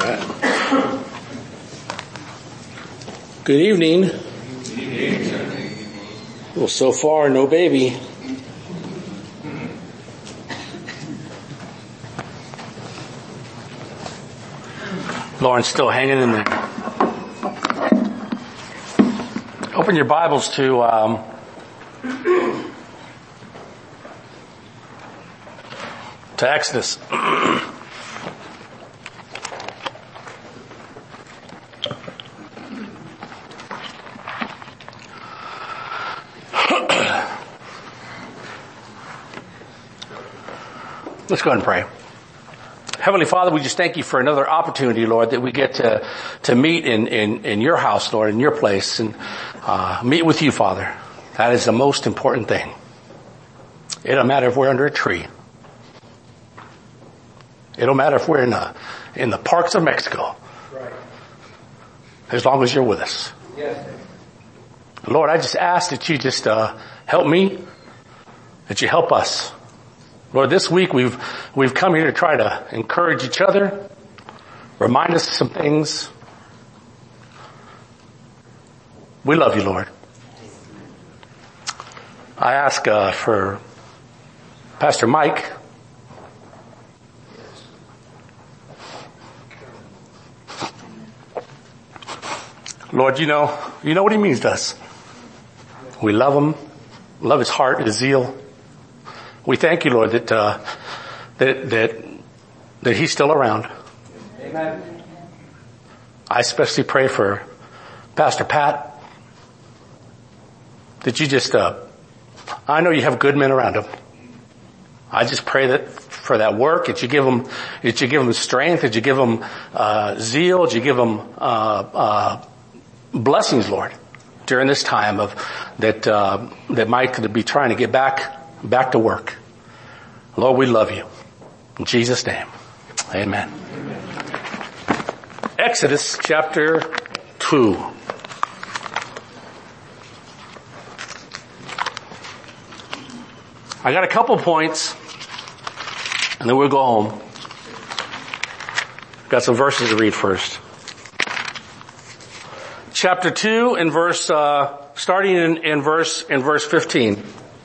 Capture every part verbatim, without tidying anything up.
Right. Good evening. Good evening, sir. Well, so far, no baby. Lauren's still hanging in there. Open your Bibles to um, to Exodus. Let's go ahead and pray. Heavenly Father, we just thank you for another opportunity, Lord, that we get to, to meet in, in, in your house, Lord, in your place, and uh, meet with you, Father. That is the most important thing. It don't matter if we're under a tree. It don't matter if we're in the, in the parks of Mexico. Right. As long as you're with us. Yes. Lord, I just ask that you just uh, help me, that you help us. Lord, this week we've, we've come here to try to encourage each other, remind us of some things. We love you, Lord. I ask, uh, for Pastor Mike. Lord, you know, you know what he means to us. We love him, love his heart, his zeal. We thank you, Lord, that, uh, that, that, that he's still around. Amen. I especially pray for Pastor Pat, that you just, uh, I know you have good men around him. I just pray that for that work, that you give him, that you give him strength, that you give him, uh, zeal, that you give him, uh, uh, blessings, Lord, during this time of, that, uh, that Mike could be trying to get back Back to work. Lord, we love you. In Jesus' name. Amen. Amen. Exodus chapter two. I got a couple points and then we'll go home. Got some verses to read first. Chapter two and verse, uh, starting in, in verse, in verse fifteen.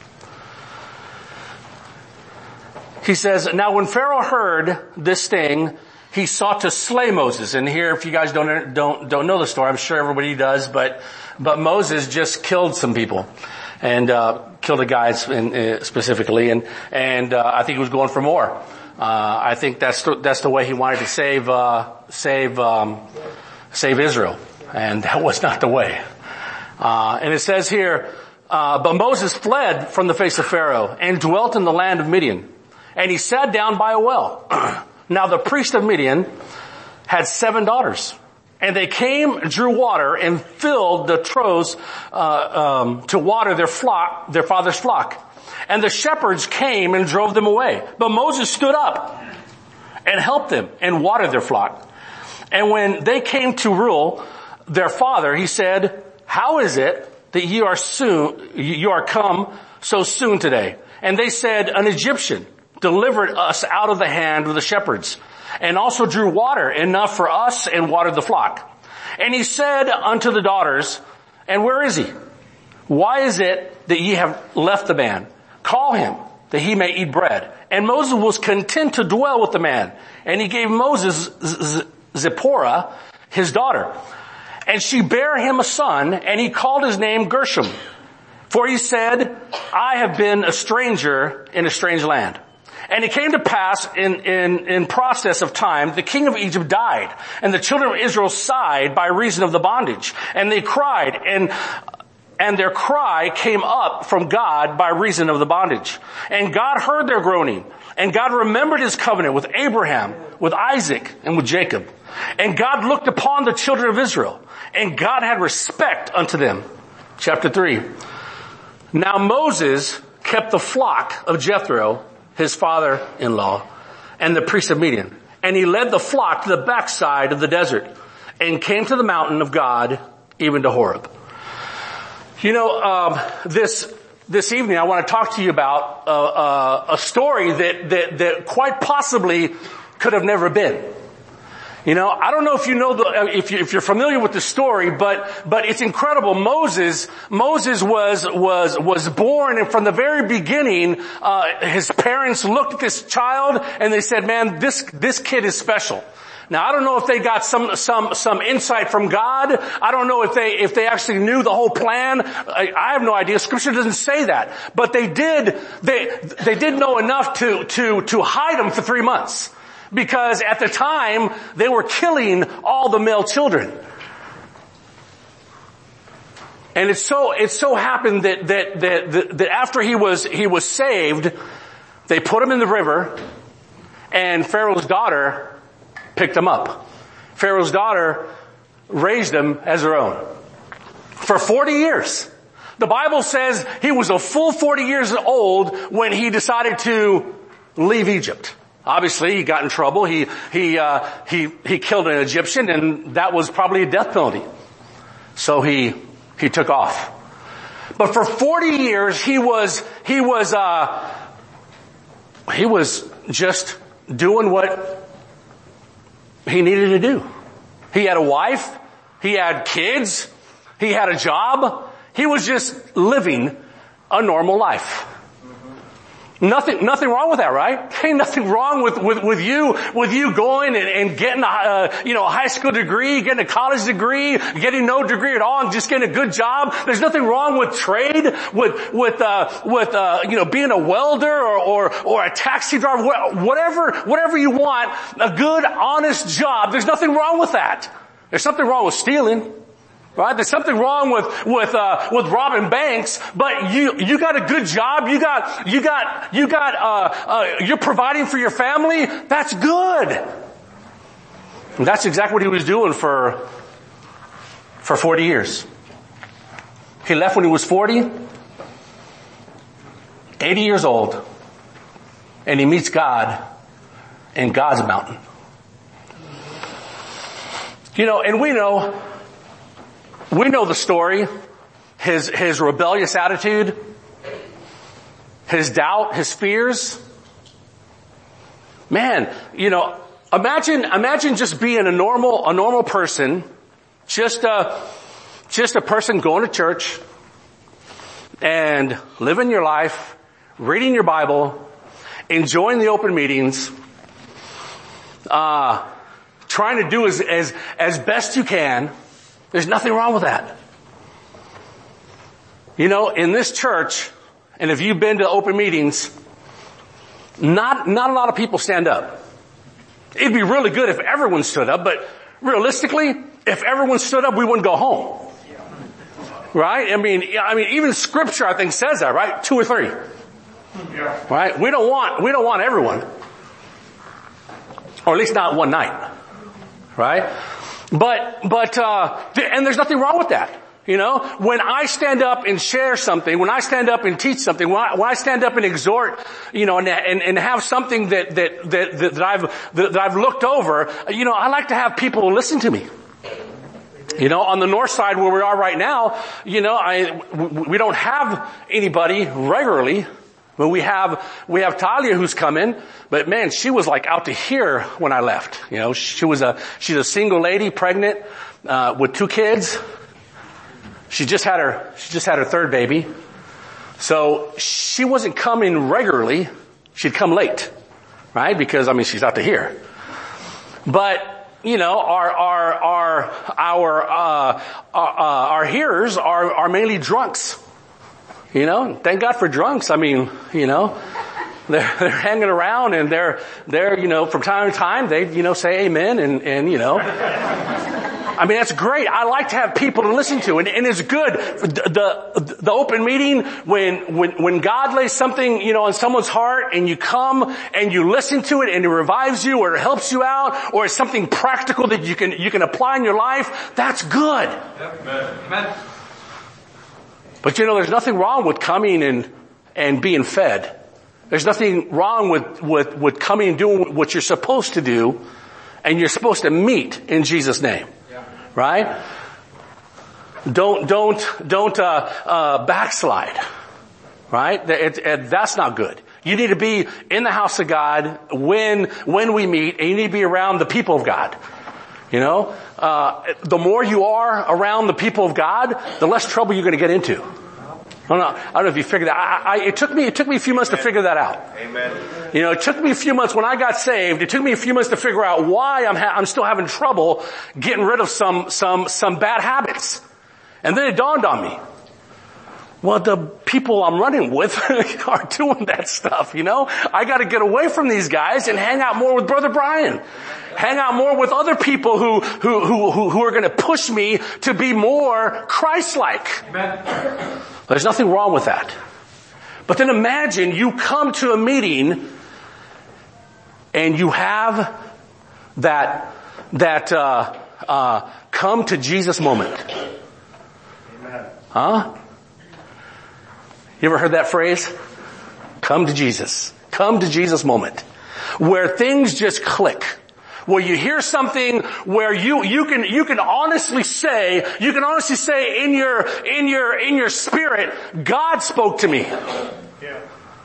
He says, now when Pharaoh heard this thing, he sought to slay Moses. And here, if you guys don't, don't, don't know the story, I'm sure everybody does, but, but Moses just killed some people. And, uh, killed a guy in, uh, specifically. And, and, uh, I think he was going for more. Uh, I think that's the, that's the way he wanted to save, uh, save, um, save Israel. And that was not the way. Uh, and it says here, uh, but Moses fled from the face of Pharaoh and dwelt in the land of Midian. And he sat down by a well. Now the priest of Midian had seven daughters. And they came, drew water, and filled the troughs uh, um, to water their flock, their father's flock. And the shepherds came and drove them away. But Moses stood up and helped them and watered their flock. And when they came to rule their father, he said, how is it that you are soon, you are come so soon today? And they said, an Egyptian delivered us out of the hand of the shepherds, and also drew water enough for us and watered the flock. And he said unto the daughters, and where is he? Why is it that ye have left the man? Call him, that he may eat bread. And Moses was content to dwell with the man. And he gave Moses Z- Zipporah, his daughter. And she bare him a son, and he called his name Gershom. For he said, I have been a stranger in a strange land. And it came to pass in, in, in process of time, the king of Egypt died, and the children of Israel sighed by reason of the bondage. And they cried, and, and their cry came up from God by reason of the bondage. And God heard their groaning, and God remembered his covenant with Abraham, with Isaac, and with Jacob. And God looked upon the children of Israel, and God had respect unto them. Chapter three. Now Moses kept the flock of Jethro, his father-in-law, and the priest of Midian. And he led the flock to the backside of the desert and came to the mountain of God, even to Horeb. You know, um, this, this evening I want to talk to you about, uh, uh, a story that, that, that quite possibly could have never been. You know, I don't know if you know the, if you, if you're familiar with the story, but, but it's incredible. Moses, Moses was, was, was born, and from the very beginning, uh, his parents looked at this child and they said, man, this, this kid is special. Now, I don't know if they got some, some, some insight from God. I don't know if they, if they actually knew the whole plan. I, I have no idea. Scripture doesn't say that. But they did, they, they did know enough to, to, to hide him for three months. Because at the time, they were killing all the male children. And it so, it so happened that, that, that, that, that after he was, he was saved, they put him in the river, and Pharaoh's daughter picked him up. Pharaoh's daughter raised him as her own. For forty years. The Bible says he was a full forty years old when he decided to leave Egypt. Obviously, he got in trouble. He, he, uh, he, he killed an Egyptian, and that was probably a death penalty. So he, he took off. But for forty years, he was, he was, uh, he was just doing what he needed to do. He had a wife. He had kids. He had a job. He was just living a normal life. Nothing, nothing wrong with that, right? Ain't nothing wrong with, with, with you, with you going and, and getting a, uh, you know, a high school degree, getting a college degree, getting no degree at all, and just getting a good job. There's nothing wrong with trade, with, with, uh, with, uh, you know, being a welder or, or, or a taxi driver, whatever, whatever you want, a good, honest job. There's nothing wrong with that. There's something wrong with stealing. Right? There's something wrong with, with, uh, with robbing banks, but you, you got a good job, you got, you got, you got, uh, uh, you're providing for your family, that's good. And that's exactly what he was doing for, for forty years. He left when he was forty, eighty years old, and he meets God in God's mountain. You know, and we know, We know the story, his, his rebellious attitude, his doubt, his fears. Man, you know, imagine, imagine just being a normal, a normal person, just a, just a person going to church and living your life, reading your Bible, enjoying the open meetings, uh, trying to do as, as, as best you can. There's nothing wrong with that. You know, in this church, and if you've been to open meetings, not, not a lot of people stand up. It'd be really good if everyone stood up, but realistically, if everyone stood up, we wouldn't go home. Right? I mean, I mean, even scripture, I think, says that, right? Two or three. Right? We don't want, we don't want everyone. Or at least not one night. Right? But, but, uh, and there's nothing wrong with that. You know, when I stand up and share something, when I stand up and teach something, when I, when I stand up and exhort, you know, and, and, and have something that, that, that, that I've, that I've looked over, you know, I like to have people listen to me. You know, on the north side where we are right now, you know, I, we don't have anybody regularly. But we have, we have Talia who's come in, but man, she was like out to here when I left. You know, she was a, she's a single lady, pregnant, uh, with two kids. She just had her, she just had her third baby. So she wasn't coming regularly. She'd come late, right? Because I mean, she's out to here. But, you know, our, our, our, our, uh, our, uh, our hearers are, are mainly drunks. You know, thank God for drunks. I mean, you know, they're, they're hanging around and they're, they're, you know, from time to time they, you know, say amen and, and, you know, I mean, that's great. I like to have people to listen to, and, and it's good. The, the, the open meeting, when, when, when God lays something, you know, on someone's heart and you come and you listen to it and it revives you or it helps you out or it's something practical that you can, you can apply in your life, that's good. Amen. Amen. But you know, there's nothing wrong with coming and, and being fed. There's nothing wrong with, with, with coming and doing what you're supposed to do, and you're supposed to meet in Jesus' name. Yeah. Right? Don't, don't, don't, uh, uh, backslide. Right? It, it, that's not good. You need to be in the house of God when, when we meet, and you need to be around the people of God. You know, uh, the more you are around the people of God, the less trouble you're going to get into. I don't know, I don't know if you figured that. I, I, it took me, it took me a few months Amen. to figure that out. Amen. You know, it took me a few months when I got saved. It took me a few months to figure out why I'm, ha- I'm still having trouble getting rid of some, some, some bad habits. And then it dawned on me. Well, the people I'm running with are doing that stuff, you know? I gotta get away from these guys and hang out more with Brother Brian. Hang out more with other people who, who, who, who are gonna push me to be more Christ-like. Amen. There's nothing wrong with that. But then imagine you come to a meeting and you have that, that, uh, uh, come to Jesus moment. Amen. Huh? You ever heard that phrase? Come to Jesus. Come to Jesus moment. Where things just click. Where you hear something where you, you can, you can honestly say, you can honestly say in your, in your, in your spirit, God spoke to me. Yeah.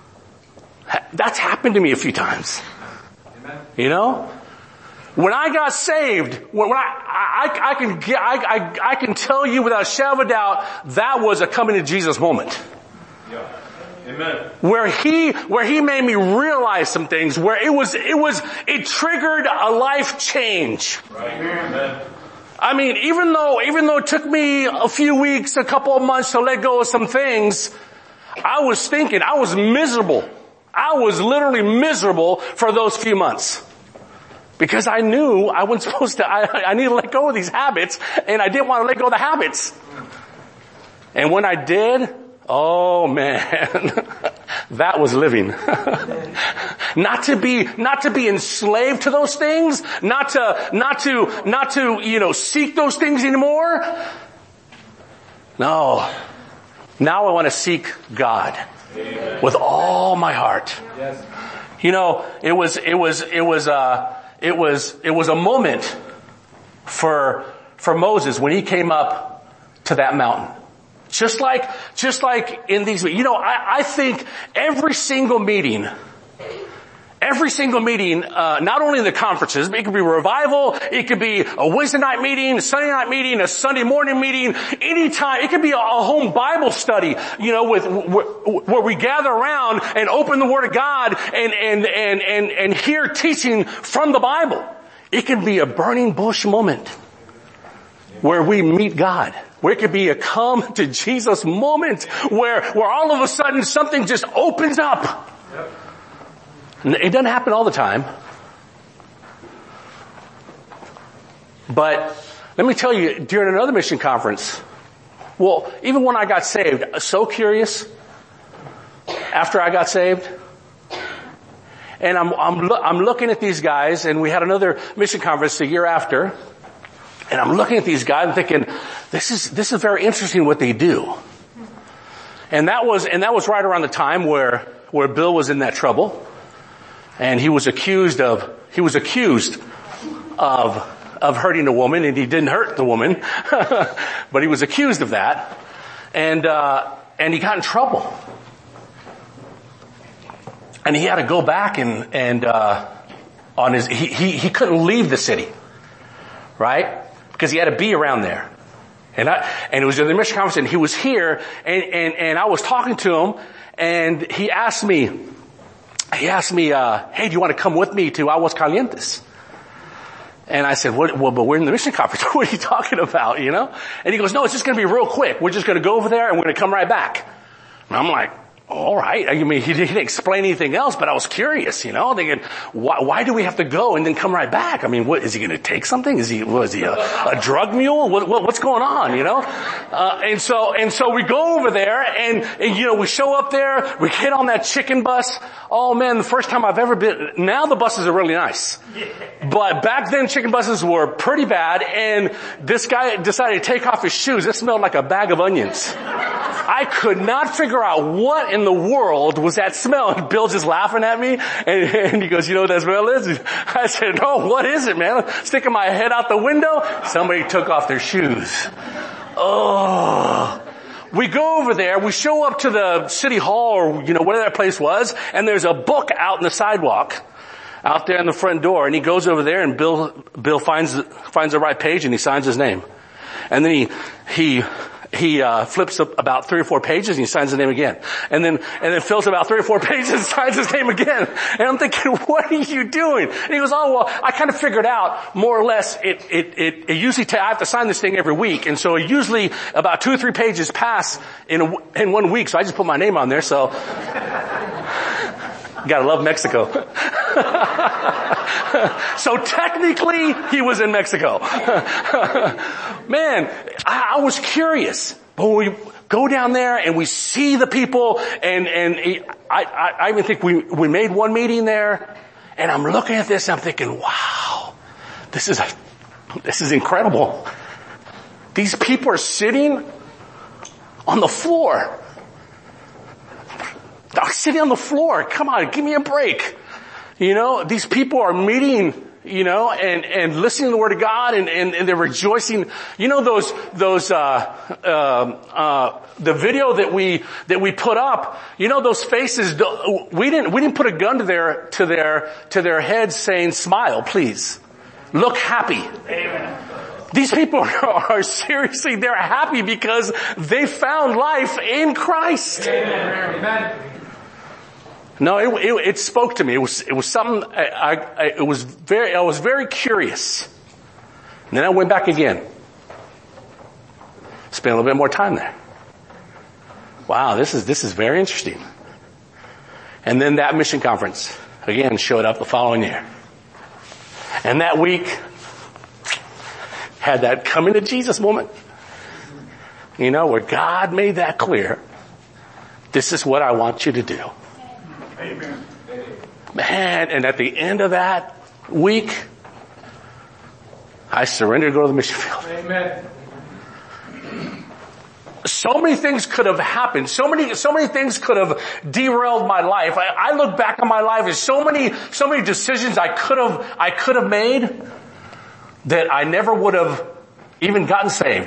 That's happened to me a few times. Amen. You know? When I got saved, when, when I, I, I can, I, I, I can tell you without a shadow of a doubt, that was a coming to Jesus moment. Yeah. Amen. Where he, where he made me realize some things, where it was, it was, it triggered a life change. Right. Amen. I mean, even though, even though it took me a few weeks, a couple of months to let go of some things, I was thinking, I was miserable. I was literally miserable for those few months. Because I knew I wasn't supposed to, I, I needed to let go of these habits, and I didn't want to let go of the habits. And when I did, oh man, that was living. Not to be, not to be enslaved to those things, not to, not to, not to, you know, seek those things anymore. No. Now I want to seek God. Amen. With all my heart. Yes. You know, it was, it was, it was, uh, it was, it was a moment for, for Moses when he came up to that mountain. Just like, just like in these, you know, I, I think every single meeting, every single meeting, uh, not only in the conferences, but it could be revival, it could be a Wednesday night meeting, a Sunday night meeting, a Sunday morning meeting, anytime, it could be a, a home Bible study, you know, with, where, where we gather around and open the Word of God and, and, and, and, and hear teaching from the Bible. It can be a burning bush moment where we meet God. Where it could be a come to Jesus moment where, where all of a sudden something just opens up. Yep. It doesn't happen all the time. But let me tell you, during another mission conference, well, even when I got saved, so curious after I got saved. And I'm, I'm, I'm looking at these guys, and we had another mission conference the year after. And I'm looking at these guys and thinking, this is, this is very interesting what they do. And that was, and that was right around the time where, where Bill was in that trouble. And he was accused of, he was accused of, of hurting a woman, and he didn't hurt the woman. But he was accused of that. And, uh, and he got in trouble. And he had to go back and, and, uh, on his, he, he, he couldn't leave the city. Right? Because he had to be around there. And I, and it was in the mission conference, and he was here, and, and, and I was talking to him, and he asked me, he asked me, uh, hey, do you want to come with me to Aguascalientes? And I said, what, well, but we're in the mission conference. What are you talking about, you know? And he goes, no, it's just going to be real quick. We're just going to go over there, and we're going to come right back. And I'm like, all right. I mean, he didn't explain anything else, but I was curious, you know, thinking, why, why do we have to go and then come right back? I mean, what, is he going to take something? Is he, what, is he a, a drug mule? What, what, what's going on, you know? Uh, and so, and so we go over there and, and, you know, we show up there, we get on that chicken bus. Oh man, the first time I've ever been, now the buses are really nice. But back then chicken buses were pretty bad, and this guy decided to take off his shoes. It smelled like a bag of onions. I could not figure out what in the world was that smell. And Bill's just laughing at me, and, and he goes, you know what that smell is? I said, no, what is it, man? Sticking my head out the window. Somebody took off their shoes. Oh. We go over there, we show up to the city hall, or, you know, whatever that place was, and there's a book out in the sidewalk. out there in the front door, and he goes over there, and Bill, Bill finds, finds the right page, and he signs his name. And then he, he, he, uh, flips up about three or four pages, and he signs his name again. And then, and then fills about three or four pages and signs his name again. And I'm thinking, what are you doing? And he goes, oh, well, I kind of figured out more or less it, it, it, it usually, ta- I have to sign this thing every week. And so usually about two or three pages pass in a, in one week. So I just put my name on there. So, gotta love Mexico. So technically, he was in Mexico. Man, I, I was curious. But when we go down there and we see the people, and, and he, I, I, I even think we, we made one meeting there, and I'm looking at this and I'm thinking, wow, this is, a, this is incredible. These people are sitting on the floor. They're sitting on the floor. Come on, give me a break. You know, these people are meeting, you know, and, and listening to the Word of God, and, and, and they're rejoicing. You know those, those, uh, uh, uh, the video that we, that we put up, you know those faces, we didn't, we didn't put a gun to their, to their, to their heads saying, smile, please. Look happy. Amen. These people are, are seriously, they're happy because they found life in Christ. Amen. Amen. No, it, it, it spoke to me. It was, it was something, I, I, it was very, I was very curious. And then I went back again. Spent a little bit more time there. Wow, this is, this is very interesting. And then that mission conference again showed up the following year. And that week had that coming to Jesus moment. You know, where God made that clear. This is what I want you to do. Amen. Man, and at the end of that week, I surrendered to go to the mission field. Amen. So many things could have happened. So many, so many things could have derailed my life. I, I look back on my life as so many, so many decisions I could have, I could have made that I never would have even gotten saved.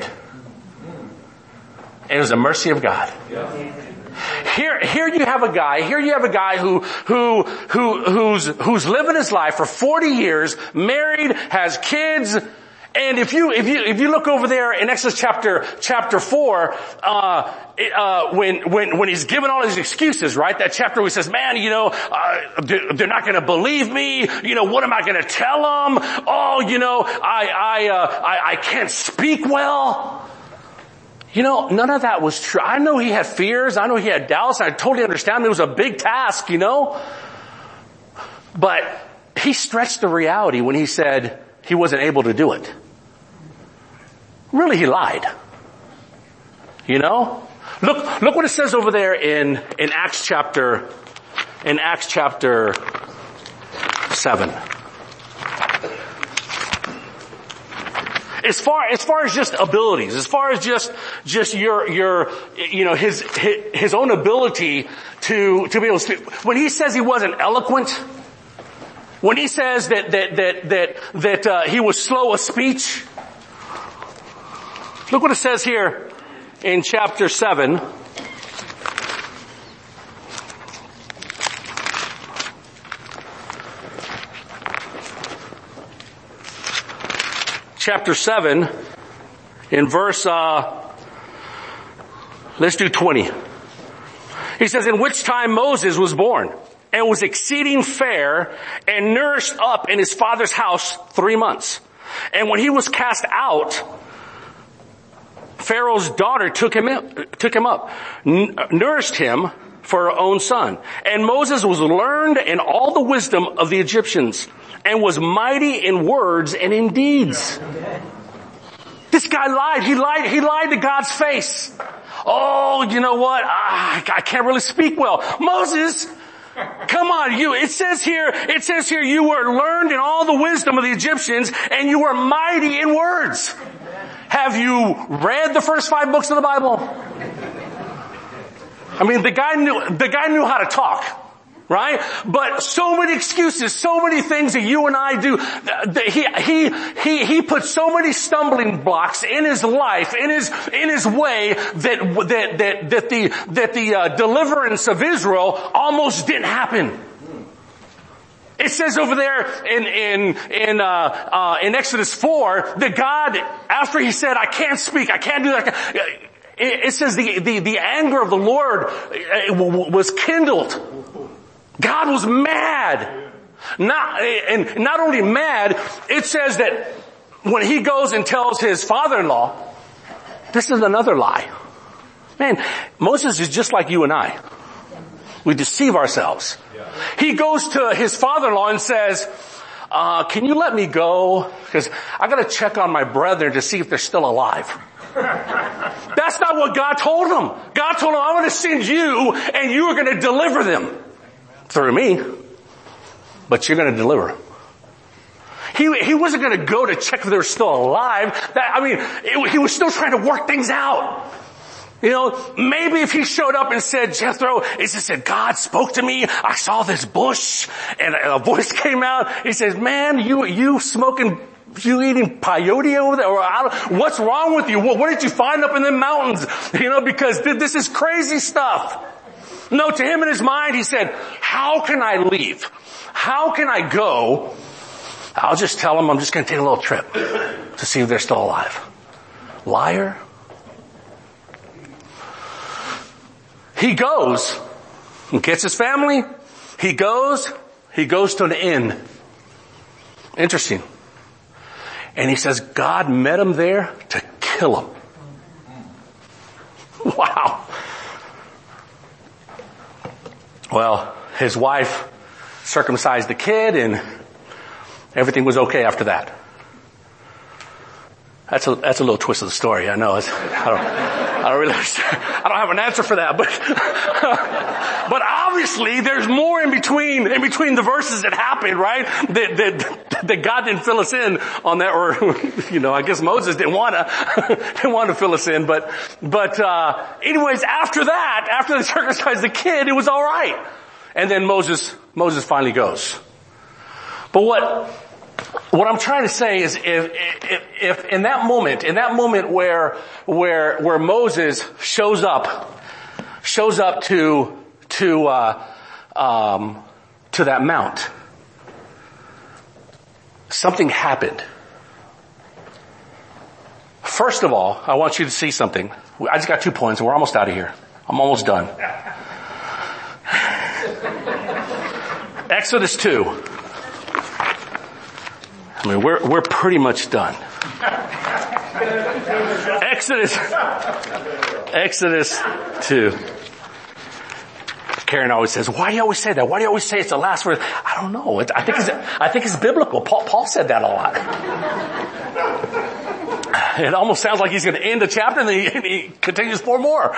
It was the mercy of God. Yeah. Here, here you have a guy, here you have a guy who, who, who, who's, who's living his life for forty years, married, has kids, and if you, if you, if you look over there in Exodus chapter, chapter four, uh, uh, when, when, when he's given all his excuses, right? That chapter where he says, man, you know, uh, they're not gonna believe me, you know, what am I gonna tell them? Oh, you know, I, I, uh, I, I can't speak well. You know, none of that was true. I know he had fears. I know he had doubts. I totally understand it was a big task, you know. But he stretched the reality when he said he wasn't able to do it. Really, he lied. You know? Look, look what it says over there in, in Acts chapter, in Acts chapter seven. As far, as far as just abilities, as far as just, just your, your, you know, his, his, his own ability to, to be able to speak. When he says he wasn't eloquent, when he says that, that, that, that, that, uh, he was slow of speech, look what it says here in chapter seven. Chapter seven, in verse, uh, let's do twenty. He says, in which time Moses was born, and was exceeding fair, and nourished up in his father's house three months. And when he was cast out, Pharaoh's daughter took him in, took him up, n- nourished him for her own son. And Moses was learned in all the wisdom of the Egyptians, and was mighty in words and in deeds. This guy lied. He lied. He lied to God's face. Oh, you know what? Ah, I can't really speak well. Moses, come on, you. It says here. It says here you were learned in all the wisdom of the Egyptians, and you were mighty in words. Have you read the first five books of the Bible? I mean, the guy knew. The guy knew how to talk. Right? But so many excuses, so many things that you and I do. He, he, he, he put so many stumbling blocks in his life, in his, in his way that, that, that, that the, that the uh, deliverance of Israel almost didn't happen. It says over there in, in, in, uh, uh, in Exodus four that God, after he said, I can't speak, I can't do that, it, it says the, the, the anger of the Lord was kindled. God was mad. Not, and not only mad, it says that when he goes and tells his father-in-law, this is another lie. Man, Moses is just like you and I. We deceive ourselves. He goes to his father-in-law and says, uh, can you let me go? Because I gotta check on my brethren to see if they're still alive. That's not what God told him. God told him, I'm gonna send you and you are gonna deliver them. Through me. But you're gonna deliver them. He, he wasn't gonna go to check if they were still alive. That, I mean, it, he was still trying to work things out. You know, maybe if he showed up and said, Jethro, he just said, God spoke to me, I saw this bush, and a voice came out, he says, man, you, you smoking, you eating peyote over there, or I don't, what's wrong with you? What, what did you find up in the mountains? You know, because th- this is crazy stuff. No, to him in his mind, he said, how can I leave? How can I go? I'll just tell them I'm just going to take a little trip to see if they're still alive. Liar. He goes and gets his family. He goes, he goes to an inn. Interesting. And he says God met him there to kill him. Wow. Well, his wife circumcised the kid and everything was okay after that. That's a, that's a little twist of the story. I know. It's, I don't, I don't really, I don't have an answer for that, but, but obviously there's more in between, in between the verses that happened, right? That, that, that God didn't fill us in on that, or, you know, I guess Moses didn't want to, didn't want to fill us in, but, but, uh, anyways, after that, after they circumcised the kid, it was alright. And then Moses, Moses finally goes. But what, What I'm trying to say is if, if, if in that moment, in that moment where, where, where Moses shows up, shows up to, to, uh, um, to that mount, something happened. First of all, I want you to see something. I just got two points and we're almost out of here. I'm almost done. Exodus two. I mean, we're, we're pretty much done. Exodus, Exodus two. Karen always says, why do you always say that? Why do you always say it's the last word? I don't know. It, I think it's, I think it's biblical. Paul, Paul said that a lot. It almost sounds like he's going to end a chapter and then he, and he continues four more.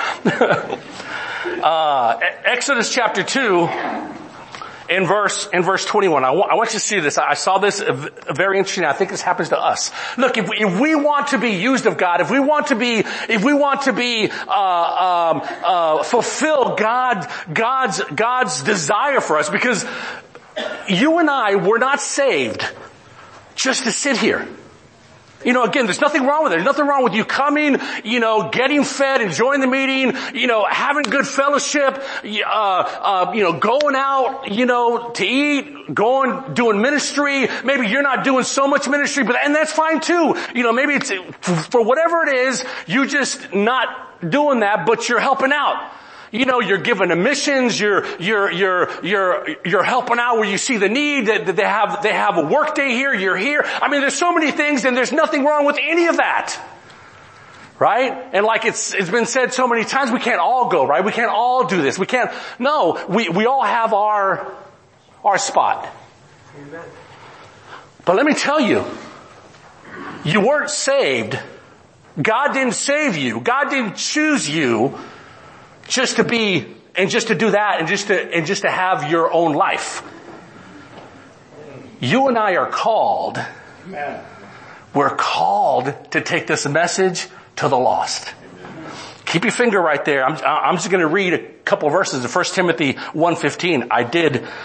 uh, Exodus chapter two. In verse, in verse twenty-one, I want, I want you to see this. I saw this very interesting. I think this happens to us. Look, if we, if we want to be used of God, if we want to be, if we want to be, uh, um, uh, fulfill God, God's, God's desire for us, because you and I were not saved just to sit here. You know, again, there's nothing wrong with it. There's nothing wrong with you coming, you know, getting fed, enjoying the meeting, you know, having good fellowship, uh, uh, you know, going out, you know, to eat, going, doing ministry. Maybe you're not doing so much ministry, but, and that's fine too. You know, maybe it's, for whatever it is, you just not doing that, but you're helping out. You know, you're giving to missions, you're, you're, you're, you're, you're helping out where you see the need, that they have, they have a work day here, you're here. I mean, there's so many things and there's nothing wrong with any of that. Right? And like it's, it's been said so many times, we can't all go, right? We can't all do this. We can't, no, we, we all have our, our spot. Amen. But let me tell you, you weren't saved. God didn't save you. God didn't choose you just to be, and just to do that, and just to, and just to have your own life. You and I are called, Amen. We're called to take this message to the lost. Amen. Keep your finger right there. I'm, I'm just going to read a couple of verses of First Timothy one fifteen. I did,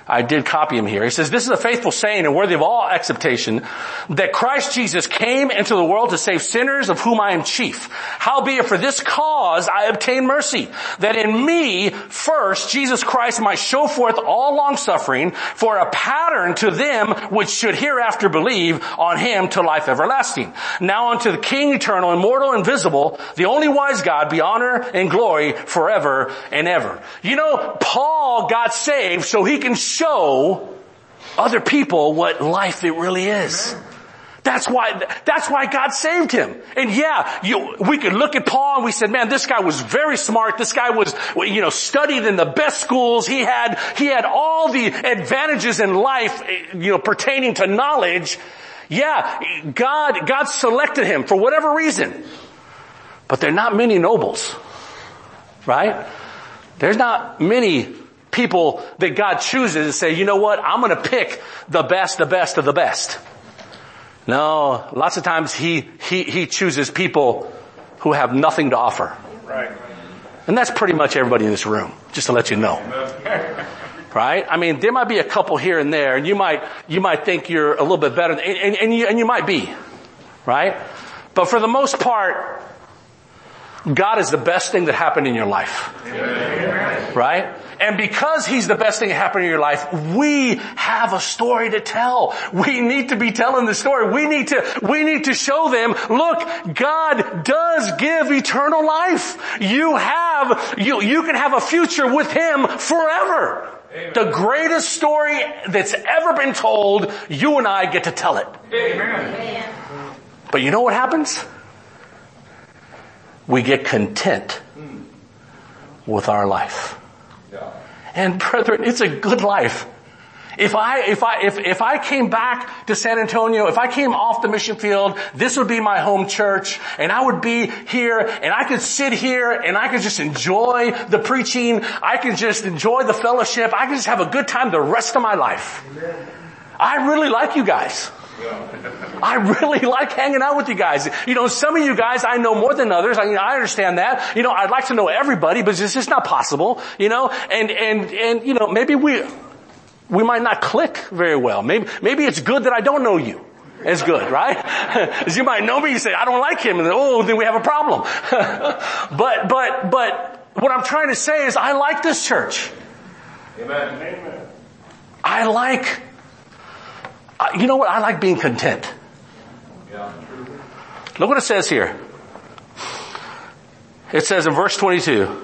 I did copy him here. He says, this is a faithful saying and worthy of all acceptation, that Christ Jesus came into the world to save sinners, of whom I am chief. Howbeit for this cause I obtain mercy, that in me first Jesus Christ might show forth all longsuffering for a pattern to them which should hereafter believe on him to life everlasting. Now unto the King eternal, immortal, invisible, the only wise God, be honor and glory forever and ever. You know, Paul got saved so he can show other people what life it really is. That's why, that's why God saved him. And yeah, you, we could look at Paul and we said, man, this guy was very smart. This guy was, you know, studied in the best schools. He had, he had all the advantages in life, you know, pertaining to knowledge. Yeah, God, God selected him for whatever reason. But there are not many nobles, right? There's not many people that God chooses to say, you know what, I'm going to pick the best, the best of the best. No, lots of times he, he, he chooses people who have nothing to offer. Right. And that's pretty much everybody in this room, just to let you know. Right? I mean, there might be a couple here and there, and you might, you might think you're a little bit better, and, and, and you, and you might be. Right? But for the most part, God is the best thing that happened in your life. Amen. Right? And because he's the best thing that happened in your life, we have a story to tell. We need to be telling the story. We need to, we need to show them, look, God does give eternal life. You have, you, you can have a future with him forever. Amen. The greatest story that's ever been told, you and I get to tell it. Amen. But you know what happens? We get content with our life. Yeah. And brethren, it's a good life. If I, if I, if, if I came back to San Antonio, if I came off the mission field, this would be my home church, and I would be here, and I could sit here, and I could just enjoy the preaching, I could just enjoy the fellowship, I could just have a good time the rest of my life. Amen. I really like you guys. I really like hanging out with you guys. You know, some of you guys I know more than others. I mean, I understand that. You know, I'd like to know everybody, but it's just not possible. You know, and, and, and, you know, maybe we, we might not click very well. Maybe, maybe it's good that I don't know you. It's good, right? As you might know me, you say, I don't like him, and then, oh, then we have a problem. but, but, but what I'm trying to say is I like this church. Amen. Amen. I like, you know what? I like being content. Yeah. Look what it says here. It says in verse twenty-two,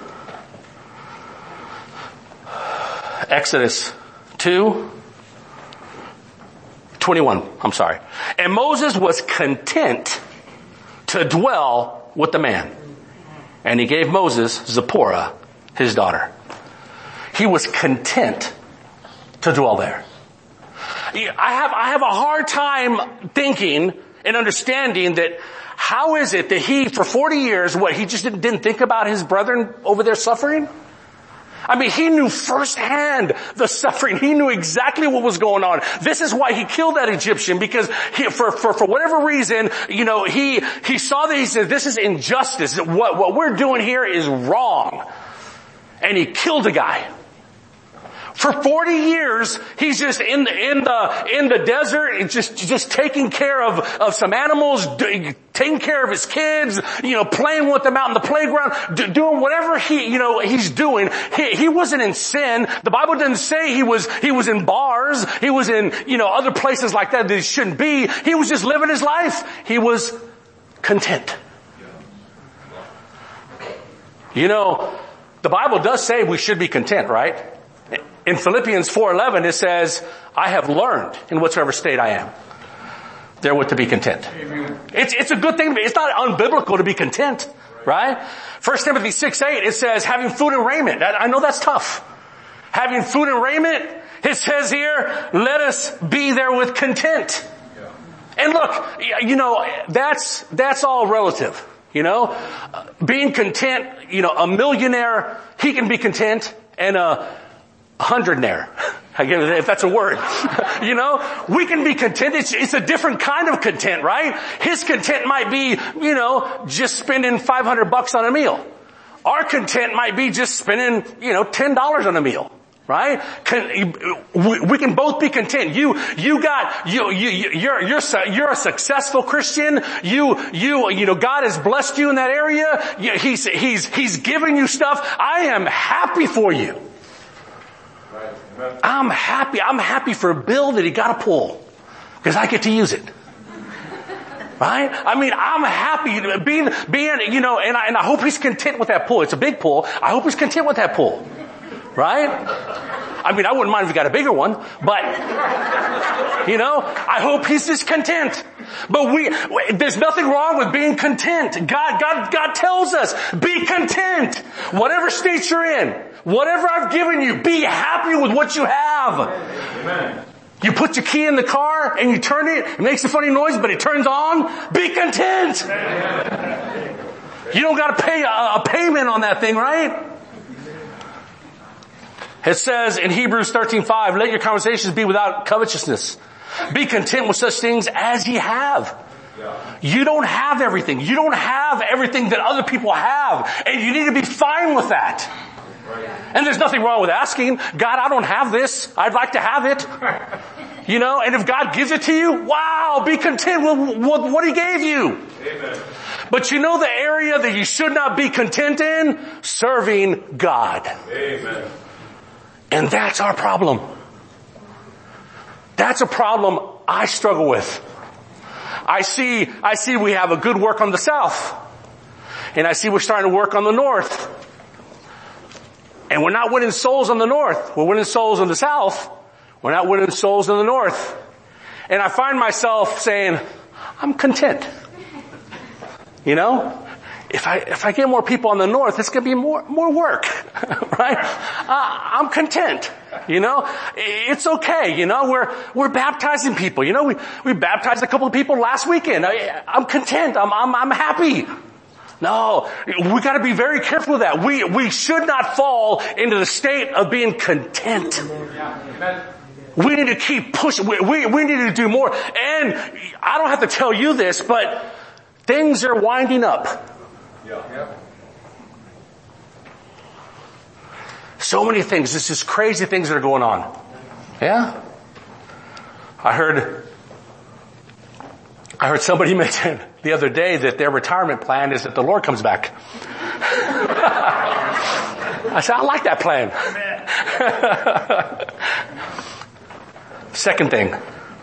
Exodus two, twenty-one, I'm sorry. And Moses was content to dwell with the man. And he gave Moses Zipporah, his daughter. He was content to dwell there. I have, I have a hard time thinking and understanding that how is it that he, for forty years, what, he just didn't, didn't think about his brethren over there suffering? I mean, he knew firsthand the suffering. He knew exactly what was going on. This is why he killed that Egyptian, because he, for, for, for whatever reason, you know, he, he saw that, he said, this is injustice. What, what we're doing here is wrong. And he killed a guy. For forty years, he's just in the, in the, in the desert, just, just taking care of, of some animals, do, taking care of his kids, you know, playing with them out in the playground, do, doing whatever he, you know, he's doing. He, he wasn't in sin. The Bible doesn't say he was, he was in bars. He was in, you know, other places like that that he shouldn't be. He was just living his life. He was content. You know, the Bible does say we should be content, right? In Philippians four eleven, it says, I have learned in whatsoever state I am, therewith to be content. Amen. It's, it's a good thing. It's not unbiblical to be content, right? First Timothy six eight, it says, having food and raiment. I know that's tough. Having food and raiment, it says here, let us be there with content. Yeah. And look, you know, that's, that's all relative. You know, uh, being content, you know, a millionaire, he can be content, and a hundredaire, if that's a word. You know, we can be content. It's, it's a different kind of content, right? His content might be, you know, just spending five hundred bucks on a meal. Our content might be just spending, you know, ten dollars on a meal. Right? We can both be content. You, you got, you, you, you're, you're, you're a successful Christian. You, you, you know, God has blessed you in that area. He's, he's, he's giving you stuff. I am happy for you. I'm happy. I'm happy for a bill that he got to pull because I get to use it. Right? I mean, I'm happy being, being, you know, and I, and I hope he's content with that pull. It's a big pull. I hope he's content with that pull. Right? I mean, I wouldn't mind if he got a bigger one, but, you know, I hope he's just content. But we, there's nothing wrong with being content. God, God, God tells us, be content. Whatever state you're in, whatever I've given you, be happy with what you have. Amen. You put your key in the car and you turn it, it makes a funny noise, but it turns on. Be content. Amen. You don't got to pay a, a payment on that thing, right? It says in Hebrews thirteen five, let your conversations be without covetousness. Be content with such things as ye have. Yeah. You don't have everything. You don't have everything that other people have. And you need to be fine with that. Right. And there's nothing wrong with asking, God, I don't have this. I'd like to have it. You know, and if God gives it to you, wow, be content with what he gave you. Amen. But you know the area that you should not be content in? Serving God. Amen. And that's our problem. That's a problem I struggle with. I see, I see we have a good work on the south. And I see we're starting to work on the north. And we're not winning souls on the north. We're winning souls on the south. We're not winning souls in the north. And I find myself saying, I'm content. You know? If I, if I get more people on the north, it's going to be more, more work, right? Uh, I'm content, you know? It's okay, you know? We're, we're baptizing people, you know? We, we baptized a couple of people last weekend. I, I'm content. I'm, I'm, I'm happy. No, we got to be very careful with that. We, we should not fall into the state of being content. We need to keep pushing. We, we, we need to do more. And I don't have to tell you this, but things are winding up. Yeah. So many things. It's just crazy things that are going on. Yeah? I heard, I heard somebody mention the other day that their retirement plan is that the Lord comes back. I said, I like that plan. Second thing.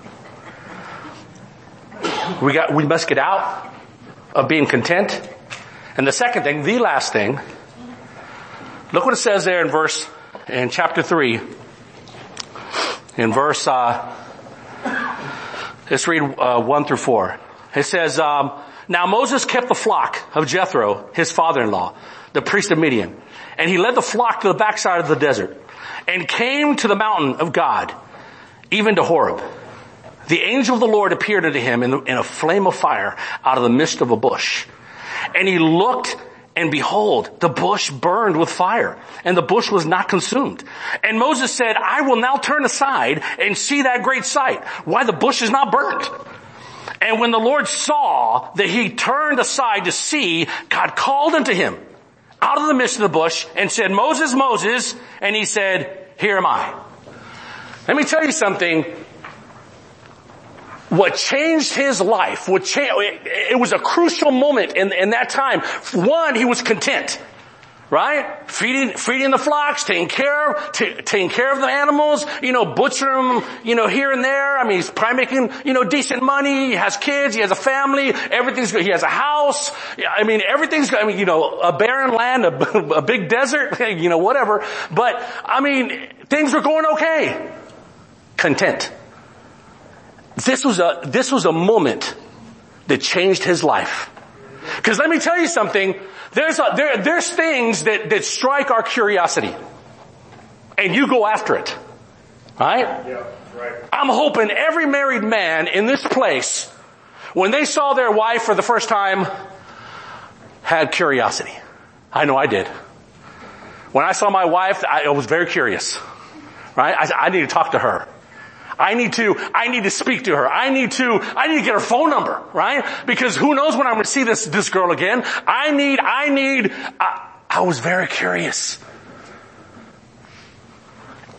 We got, we must get out of being content. And the second thing, the last thing, look what it says there in verse, in chapter three, in verse, uh, let's read, uh, one through four. It says, um, now Moses kept the flock of Jethro, his father-in-law, the priest of Midian, and he led the flock to the backside of the desert and came to the mountain of God, even to Horeb. The angel of the Lord appeared unto him in, the, in a flame of fire out of the midst of a bush. And he looked, and behold, the bush burned with fire, and the bush was not consumed. And Moses said, I will now turn aside and see that great sight, why the bush is not burnt. And when the Lord saw that he turned aside to see, God called unto him out of the midst of the bush and said, Moses, Moses. And he said, here am I. Let me tell you something. What changed his life, what cha- it was a crucial moment in, in that time. One, he was content, right? Feeding, feeding the flocks, taking care of, t- taking care of the animals, you know, butchering them, you know, here and there. I mean, he's probably making, you know, decent money. He has kids. He has a family. Everything's good. He has a house. I mean, everything's good. I mean, you know, a barren land, a, a big desert, you know, whatever. But, I mean, things were going okay. Content. This was a, this was a moment that changed his life. Cause let me tell you something, there's a, there, there's things that, that strike our curiosity. And you go after it. Right? Yeah, right. I'm hoping every married man in this place, when they saw their wife for the first time, had curiosity. I know I did. When I saw my wife, I was very curious. Right? I said, I need to talk to her. I need to, I need to speak to her. I need to, I need to get her phone number, right? Because who knows when I'm going to see this, this girl again. I need, I need, I, I was very curious.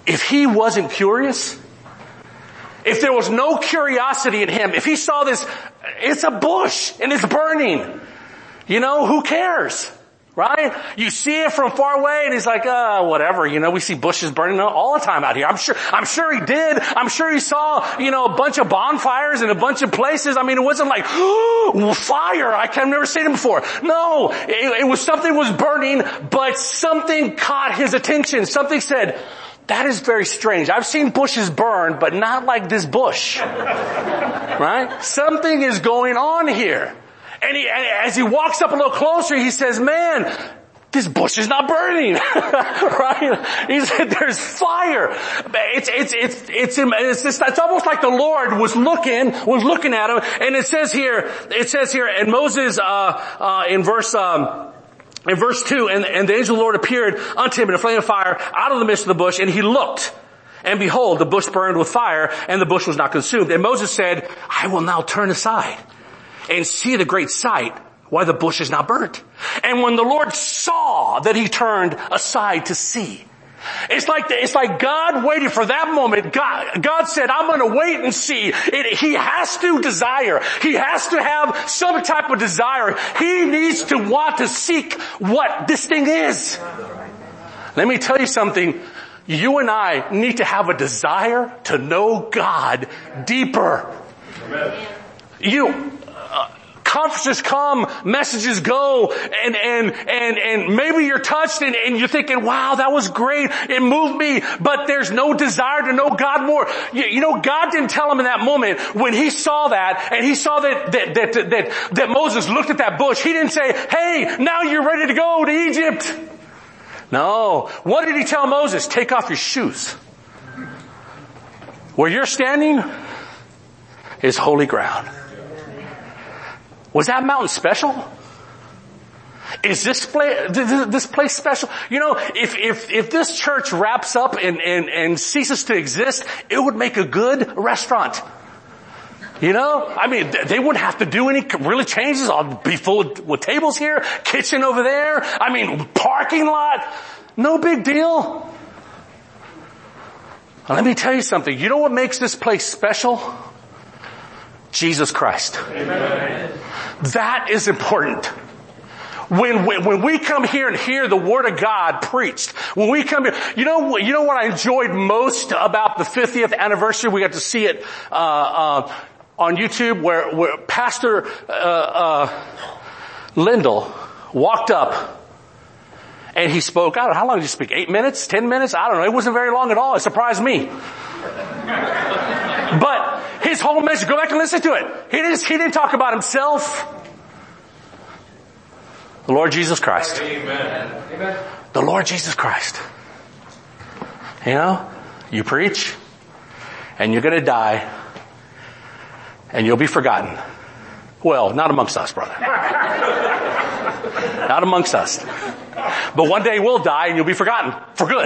if he wasn't curious, if there was no curiosity in him, if he saw this, it's a bush and it's burning, you know, who cares? Right? You see it from far away and he's like, uh, whatever, you know, we see bushes burning all the time out here. I'm sure, I'm sure he did. I'm sure he saw, you know, a bunch of bonfires in a bunch of places. I mean, it wasn't like, oh, fire. I can never seen it before. No, it, it was something was burning, but something caught his attention. Something said, that is very strange. I've seen bushes burn, but not like this bush. Right? Something is going on here. And, he, and as he walks up a little closer, he says, man, this bush is not burning. Right? He said, there's fire. It's, it's, it's, it's, it's, it's, it's almost like the Lord was looking, was looking at him. And it says here, it says here, and Moses, uh, uh, in verse, um, in verse two, and, and the angel of the Lord appeared unto him in a flame of fire out of the midst of the bush, and he looked. And behold, the bush burned with fire, and the bush was not consumed. And Moses said, I will now turn aside and see the great sight, why the bush is not burnt. And when the Lord saw that he turned aside to see, it's like, the, it's like God waited for that moment. God, God said, I'm gonna wait and see. It, he has to desire. He has to have some type of desire. He needs to want to seek what this thing is. Let me tell you something. You and I need to have a desire to know God deeper. Amen. You, conferences come, messages go, and, and, and, and maybe you're touched and, and you're thinking, wow, that was great. It moved me, but there's no desire to know God more. You, you know, God didn't tell him in that moment when he saw that and he saw that, that, that, that, that Moses looked at that bush. He didn't say, hey, now you're ready to go to Egypt. No. What did he tell Moses? Take off your shoes. Where you're standing is holy ground. Was that mountain special? Is this place, this place special? You know, if, if, if this church wraps up and, and, and ceases to exist, it would make a good restaurant. You know, I mean, they wouldn't have to do any really changes. I'll be full with tables here, kitchen over there. I mean, parking lot. No big deal. Now, let me tell you something. You know what makes this place special? Jesus Christ. Amen. That is important. When, when, when we come here and hear the Word of God preached, when we come here, you know, you know what I enjoyed most about the fiftieth anniversary? We got to see it, uh, uh, on YouTube where, where Pastor, uh, uh, Lindell walked up and he spoke. I don't know, how long did he speak? Eight minutes? Ten minutes? I don't know. It wasn't very long at all. It surprised me. But his whole message, go back and listen to it. He didn't, he didn't talk about himself. The Lord Jesus Christ. Amen. Amen. The Lord Jesus Christ. You know, you preach and you're going to die and you'll be forgotten. Well, not amongst us, brother. Not amongst us. But one day we'll die and you'll be forgotten for good.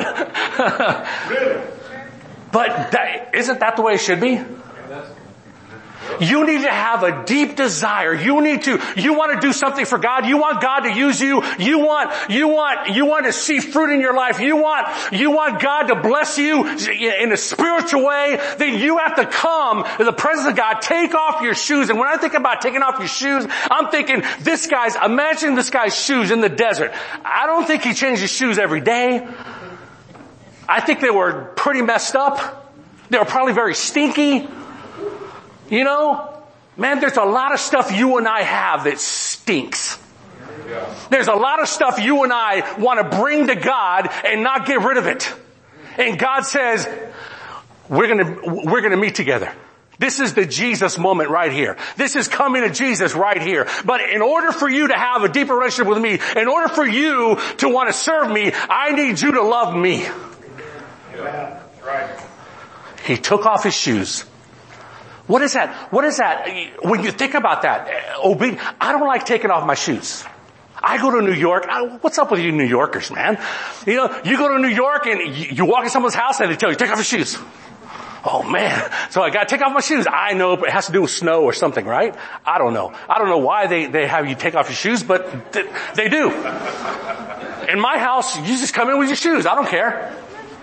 But that, isn't that the way it should be? You need to have a deep desire. You need to, you want to do something for God. You want God to use you. You want, you want, you want to see fruit in your life. You want, you want God to bless you in a spiritual way. Then you have to come to the presence of God. Take off your shoes. And when I think about taking off your shoes, I'm thinking this guy's, imagine this guy's shoes in the desert. I don't think he changed his shoes every day. I think they were pretty messed up. They were probably very stinky. You know, man, there's a lot of stuff you and I have that stinks. Yeah. There's a lot of stuff you and I want to bring to God and not get rid of it. And God says, we're going to, we're going to meet together. This is the Jesus moment right here. This is coming to Jesus right here. But in order for you to have a deeper relationship with me, in order for you to want to serve me, I need you to love me. Yeah. Right. He took off his shoes. What is that? What is that? When you think about that, obe- I don't like taking off my shoes. I go to New York. I, what's up with you New Yorkers, man? You know, you go to New York and you, you walk in someone's house and they tell you, take off your shoes. Oh man. So I gotta take off my shoes. I know it has to do with snow or something, right? I don't know. I don't know why they, they have you take off your shoes, but th- they do. In my house, you just come in with your shoes. I don't care.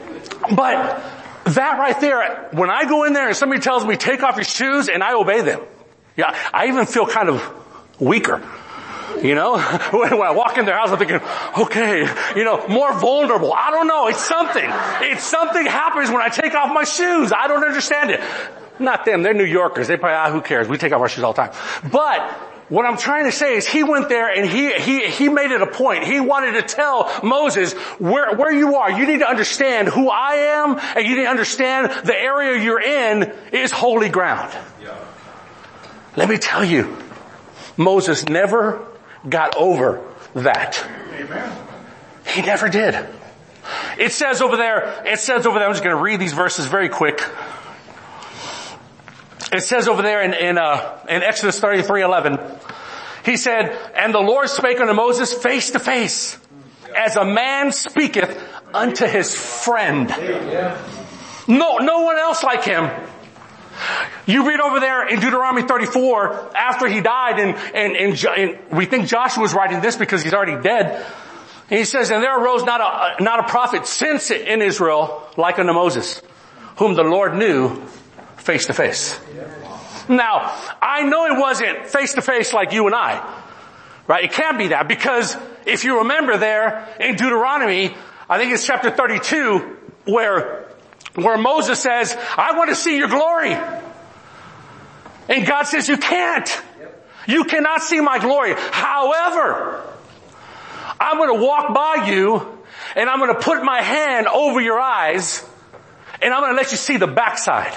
But that right there, when I go in there and somebody tells me take off your shoes and I obey them, yeah, I even feel kind of weaker. You know, when I walk in their house, I'm thinking, okay, you know, more vulnerable. I don't know. It's something. It's something happens when I take off my shoes. I don't understand it. Not them. They're New Yorkers. They probably, ah, who cares? We take off our shoes all the time. But what I'm trying to say is he went there and he, he, he made it a point. He wanted to tell Moses, where, where you are, you need to understand who I am and you need to understand the area you're in is holy ground. Yeah. Let me tell you, Moses never got over that. Amen. He never did. It says over there, it says over there, I'm just going to read these verses very quick. It says over there in, in, uh, in Exodus thirty-three eleven, he said, and the Lord spake unto Moses face to face, as a man speaketh unto his friend. No, no one else like him. You read over there in Deuteronomy thirty-four, after he died, and, and, and, and we think Joshua was writing this because he's already dead. And he says, and there arose not a, not a prophet since in Israel like unto Moses, whom the Lord knew face to face. Now, I know it wasn't face to face like you and I, right? It can't be that, because if you remember there in Deuteronomy, I think it's chapter thirty-two, where Where Moses says, I want to see your glory. And God says, you can't. You cannot see my glory. However, I'm going to walk by you and I'm going to put my hand over your eyes and I'm going to let you see the backside.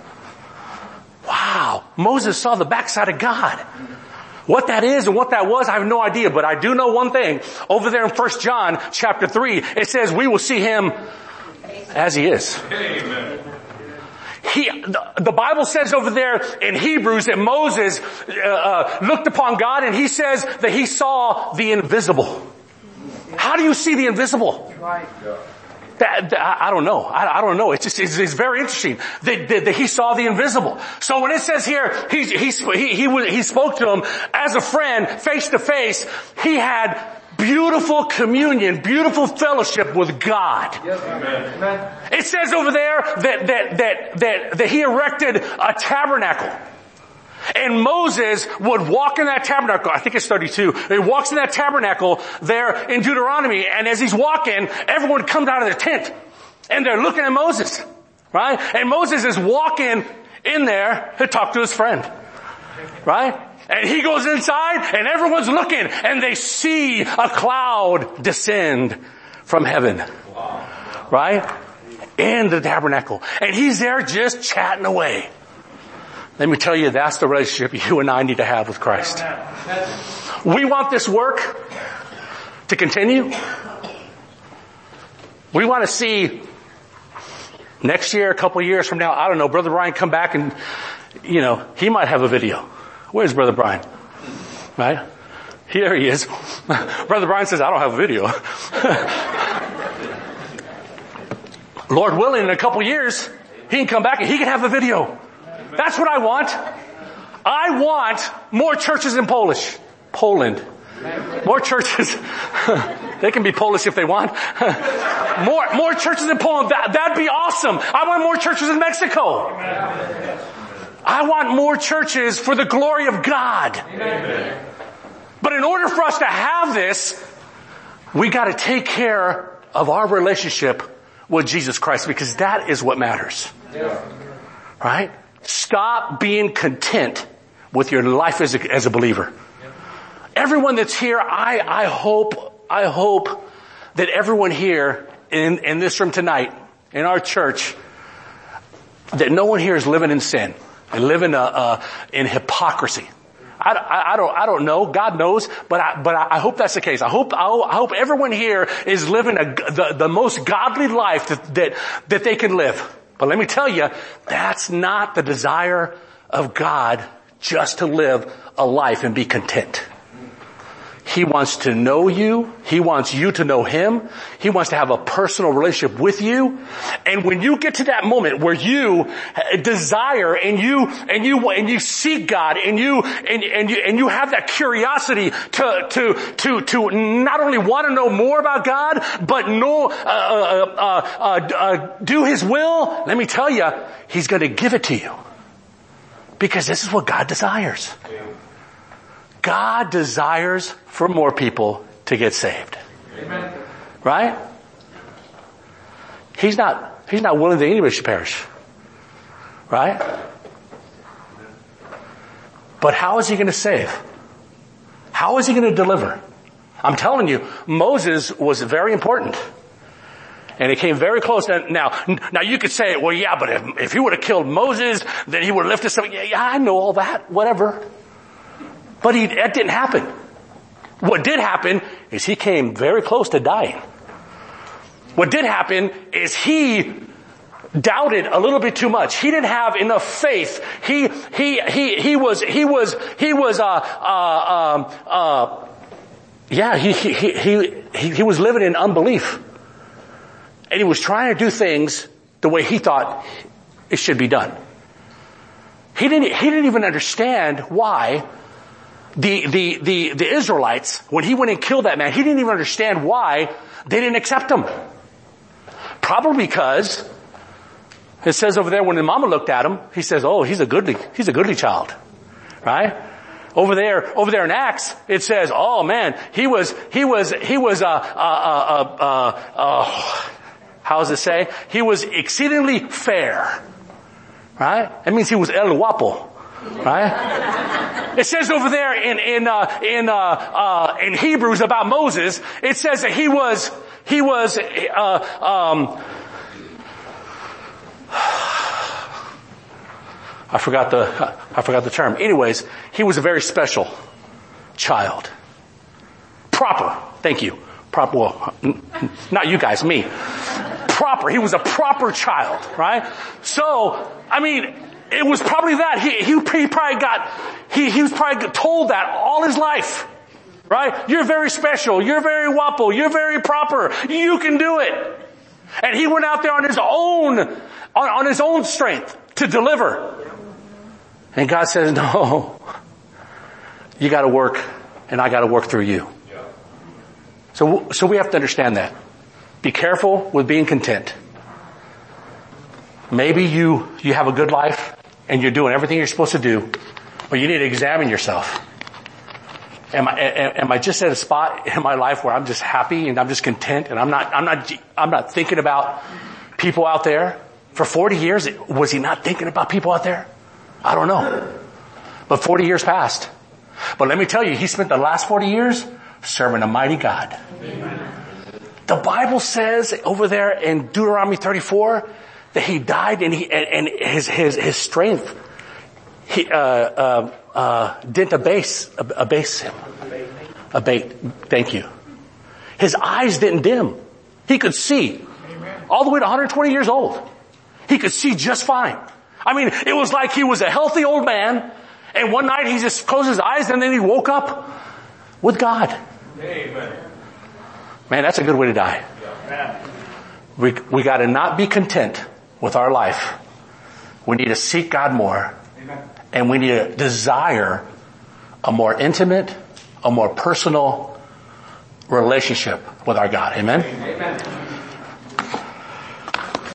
Wow. Moses saw the backside of God. What that is and what that was, I have no idea. But I do know one thing. Over there in First John chapter three, it says we will see him as he is. Amen. He, the, the Bible says over there in Hebrews that Moses uh, uh, looked upon God and he says that he saw the invisible. How do you see the invisible? Right. That, that, I don't know. I, I don't know. It's just, it's, it's very interesting that, that, that he saw the invisible. So when it says here, he, he, he, he, he spoke to him as a friend, face to face, he had beautiful communion, beautiful fellowship with God. Yes, amen. It says over there that, that, that, that, that he erected a tabernacle. And Moses would walk in that tabernacle. I think it's thirty-two. He walks in that tabernacle there in Deuteronomy. And as he's walking, everyone comes out of their tent. And they're looking at Moses. Right? And Moses is walking in there to talk to his friend. Right? And he goes inside and everyone's looking and they see a cloud descend from heaven. Right? In the tabernacle. And he's there just chatting away. Let me tell you, that's the relationship you and I need to have with Christ. We want this work to continue. We want to see next year, a couple of years from now, I don't know, Brother Brian come back and, you know, he might have a video. Where's Brother Brian? Right? Here he is. Brother Brian says, I don't have a video. Lord willing, in a couple years, he can come back and he can have a video. That's what I want. I want more churches in Polish. Poland. More churches. They can be Polish if they want. more, more churches in Poland. That, that'd be awesome. I want more churches in Mexico. I want more churches for the glory of God. Amen. But in order for us to have this, we got to take care of our relationship with Jesus Christ, because that is what matters. Yeah. Right? Stop being content with your life as a, as a believer. Yeah. Everyone that's here, I, I hope, I hope that everyone here in, in this room tonight, in our church, that no one here is living in sin. And live in, a, uh, in hypocrisy. I, I, I don't, I don't know. God knows, but I, but I hope that's the case. I hope, I hope everyone here is living a, the, the most godly life that, that, that they can live. But let me tell you, that's not the desire of God, just to live a life and be content. He wants to know you. He wants you to know Him. He wants to have a personal relationship with you. And when you get to that moment where you desire and you, and you, and you seek God and you, and, and you, and you have that curiosity to, to, to, to not only want to know more about God, but know, uh, uh, uh, uh, uh do His will, let me tell you, He's going to give it to you. Because this is what God desires. God desires for more people to get saved. Amen. Right? He's not, He's not willing that anybody should perish. Right? But how is He going to save? How is He going to deliver? I'm telling you, Moses was very important. And it came very close. Now, now you could say, well, yeah, but if, if he would have killed Moses, then he would have lifted something. Yeah, yeah, I know all that, whatever. But he, that didn't happen. What did happen is he came very close to dying. What did happen is he doubted a little bit too much. He didn't have enough faith. He, he, he, he was, he was, he was, uh, uh, um, uh, yeah, he, he, he, he, he was living in unbelief. And he was trying to do things the way he thought it should be done. He didn't, he didn't even understand why the, the, the, the Israelites, when he went and killed that man, he didn't even understand why they didn't accept him. Probably because it says over there when the mama looked at him, he says, oh, he's a goodly, he's a goodly child. Right? Over there, over there in Acts, it says, oh man, he was, he was, he was, uh, uh, uh, uh, uh, how does it say? He was exceedingly fair. Right? That means he was el guapo. Right? It says over there in, in, uh, in, uh, uh, in Hebrews about Moses, it says that he was, he was, uh, um, I forgot the, I forgot the term. Anyways, he was a very special child. Proper. Thank you. Proper, well, not you guys, me. Proper. He was a proper child, right? So, I mean, it was probably that. He, he, he probably got, he, he was probably told that all his life. Right? You're very special. You're very guapo. You're very proper. You can do it. And he went out there on his own, on, on his own strength to deliver. And God says, no, you gotta work and I gotta work through you. So, so we have to understand that. Be careful with being content. Maybe you, you have a good life and you're doing everything you're supposed to do, but you need to examine yourself. Am I, am I just at a spot in my life where I'm just happy and I'm just content and I'm not, I'm not, I'm not thinking about people out there? For forty years, was he not thinking about people out there? I don't know. But forty years passed. But let me tell you, he spent the last forty years serving a mighty God. Amen. The Bible says over there in Deuteronomy thirty-four that he died and he, and, and his, his, his strength, he, uh, uh, uh, didn't abase, abase him. Abate. Thank you. His eyes didn't dim. He could see. Amen. All the way to one hundred twenty years old. He could see just fine. I mean, it was like he was a healthy old man, and one night he just closed his eyes and then he woke up with God. Amen. Man, that's a good way to die. Yeah. We, we gotta not be content with our life. We need to seek God more. Amen. And we need to desire a more intimate, a more personal relationship with our God. Amen? Amen.